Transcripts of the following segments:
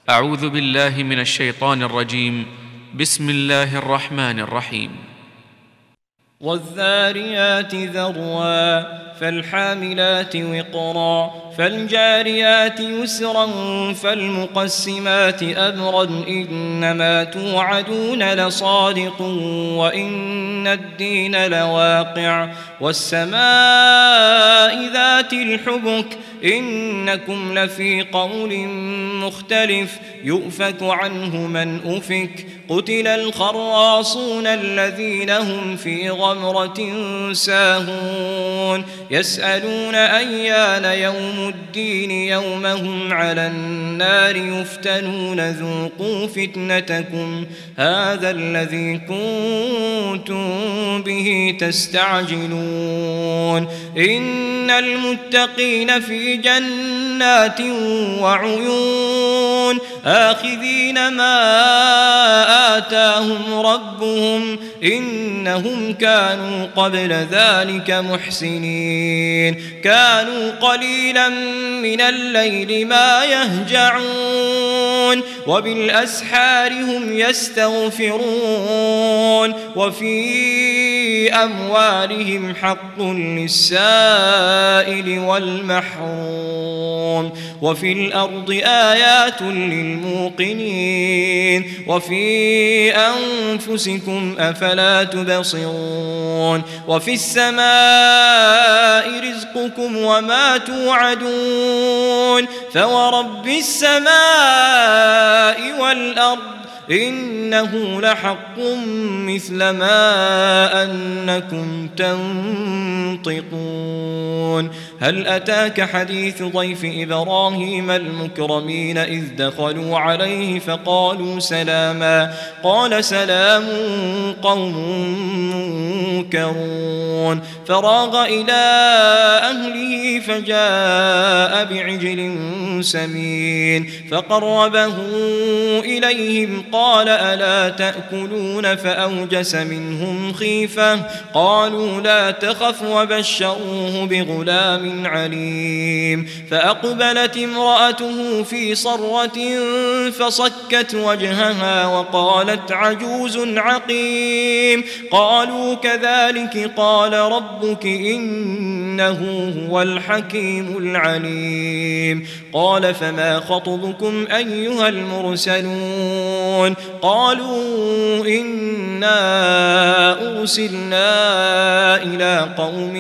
أعوذ بالله من الشيطان الرجيم. بسم الله الرحمن الرحيم. والذاريات ذروا فالحاملات وقرا فالجاريات يسرا فالمقسمات أمرا إنما توعدون لصادق وإن الدين لواقع والسماء ذات الحبك إنكم لفي قول مختلف يؤفك عنه من أفك قتل الخراصون الذين هم في غمرة ساهون يسألون أيان يوم الدين يوم هم على النار يفتنون ذوقوا فتنتكم هذا الذي كنتم به تستعجلون إن المتقين في جنات وعيون آخذين ما آتاهم ربهم إنهم كانوا قبل ذلك محسنين كانوا قليلا من الليل ما يهجعون وبالأسحار هم يستغفرون وفي أموالهم حق للسائل والمحروم وفي الأرض آيات للموقنين وفي أنفسكم أفلا تبصرون وفي السماء رزقكم وما توعدون فورب السماء والأرض إنه لحق مثل ما أنكم تنطقون هل أتاك حديث ضيف إبراهيم المكرمين إذ دخلوا عليه فقالوا سلاما قال سلام قوم منكرون فراغ إلى أهله فجاء بعجل سمين فقربه إليهم قال ألا تأكلون فأوجس منهم خيفة قالوا لا تخف وبشروه بغلام عليم فأقبلت امرأته في صرة فصكت وجهها وقالت عجوز عقيم قالوا كذلك قال ربك إنه هو الحكيم العليم قال فما خطبكم أيها المرسلون قالوا إنا أرسلنا إلى قوم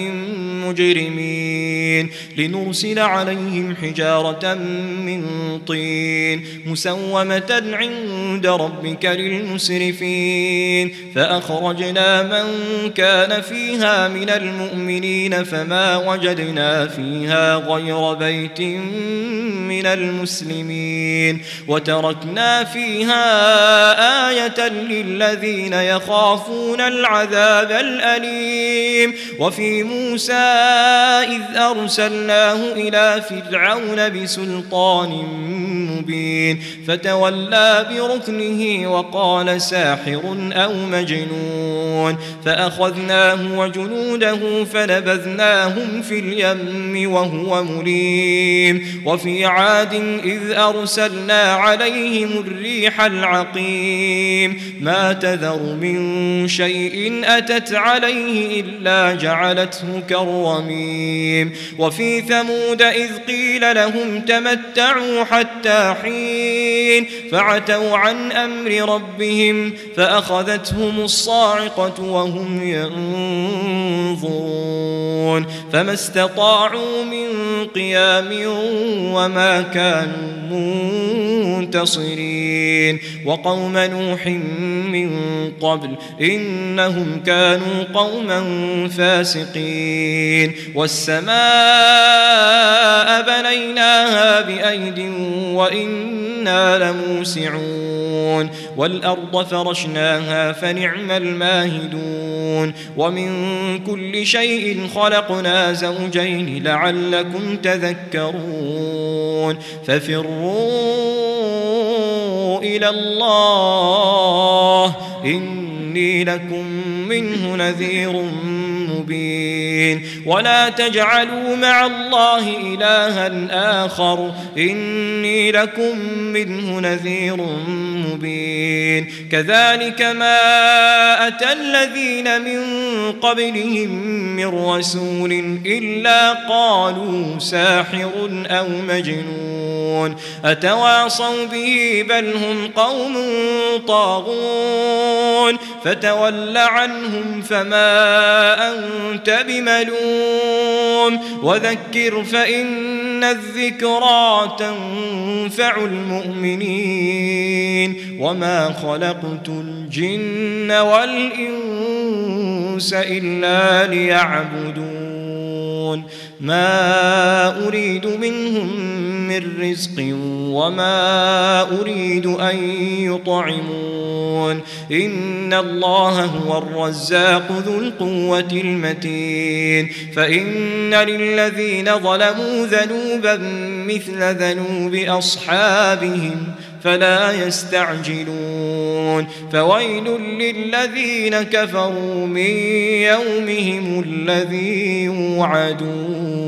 مجرمين لنرسل عليهم حجارة من طين مسومة عند ربك للمسرفين فأخرجنا من كان فيها من المؤمنين فما وجدنا فيها غير بيت من المسلمين وتركنا فيها آية للذين يخافون العذاب الأليم وفي موسى إذ أرسلناه إلى فرعون بسلطان مبين فتولى بركنه وقال ساحر أو مجنون فأخذناه وجنوده فنبذناهم في اليم وهو مليم وفي عاد إذ أرسلنا عليهم الريح العقيم ما تذر من شيء أتت عليه إلا جعلته كالرميم وفي ثمود إذ قيل لهم تمتعوا حتى حين فعتوا عن أمر ربهم فأخذتهم الصاعقة وهم ينظرون فما استطاعوا من قيام وما كانوا منتصرين وقوم نوح من قبل إنهم كانوا قوما فاسقين والسماء بنيناها بأيد وإنا لموسعون والأرض فرشناها فنعم الماهدون ومن كل شيء خلقنا زوجين لعلكم تذكرون ففروا إلى الله إني لكم منه نذير مبين ولا تجعلوا مع الله إلها آخر إني لكم منه نذير مبين كذلك ما أتى الذين من قبلهم من رسول إلا قالوا ساحر أو مجنون أتواصوا به بل هم قوم طاغون فتول عنهم فما أنت بملوم وذكر فإن الذكرى تنفع المؤمنين وما خلقت الجن والإنس إلا ليعبدون ما أريد منهم من رزق وما أريد أن يطعمون إن الله هو الرزاق ذو القوة المتين فإن للذين ظلموا ذنوبا مثل ذنوب أصحابهم فلا يستعجلون فويل للذين كفروا من يومهم الذي يوعدون